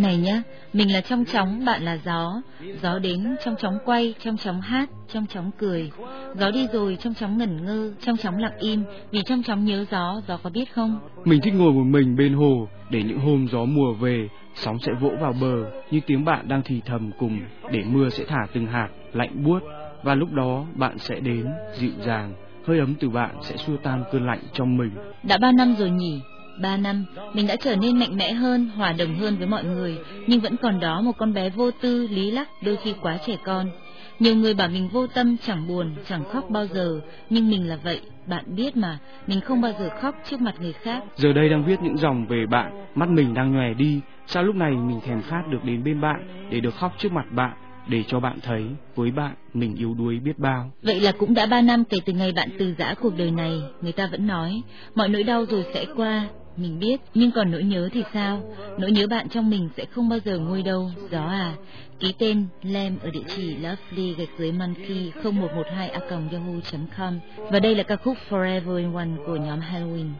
này nhé. Mình là trong chóng, bạn là gió. Gió đến trong chóng quay, trong chóng hát, trong chóng cười. Gió đi rồi trong chóng ngẩn ngơ, trong chóng lặng im. Vì trong chóng nhớ gió, gió có biết không? Mình thích ngồi một mình bên hồ, để những hôm gió mùa về, sóng sẽ vỗ vào bờ như tiếng bạn đang thì thầm cùng, để mưa sẽ thả từng hạt lạnh buốt. Và lúc đó bạn sẽ đến dịu dàng, hơi ấm từ bạn sẽ xua tan cơn lạnh trong mình. Đã 3 năm rồi nhỉ? 3 năm, mình đã trở nên mạnh mẽ hơn, hòa đồng hơn với mọi người, nhưng vẫn còn đó một con bé vô tư, lý lắc, đôi khi quá trẻ con. Nhiều người bảo mình vô tâm, chẳng buồn, chẳng khóc bao giờ, nhưng mình là vậy, bạn biết mà, mình không bao giờ khóc trước mặt người khác. Giờ đây đang viết những dòng về bạn, mắt mình đang nhòe đi, sao lúc này mình thèm khát được đến bên bạn, để được khóc trước mặt bạn, để cho bạn thấy, với bạn, mình yếu đuối biết bao. Vậy là cũng đã 3 năm kể từ ngày bạn từ giã cuộc đời này, người ta vẫn nói, mọi nỗi đau rồi sẽ qua. Mình biết, nhưng còn nỗi nhớ thì sao? Nỗi nhớ bạn trong mình sẽ không bao giờ nguôi đâu, gió à. Ký tên Lem ở địa chỉ lovely_monkey0112@yahoo.com. Và đây là ca khúc Forever in One của nhóm Halloween.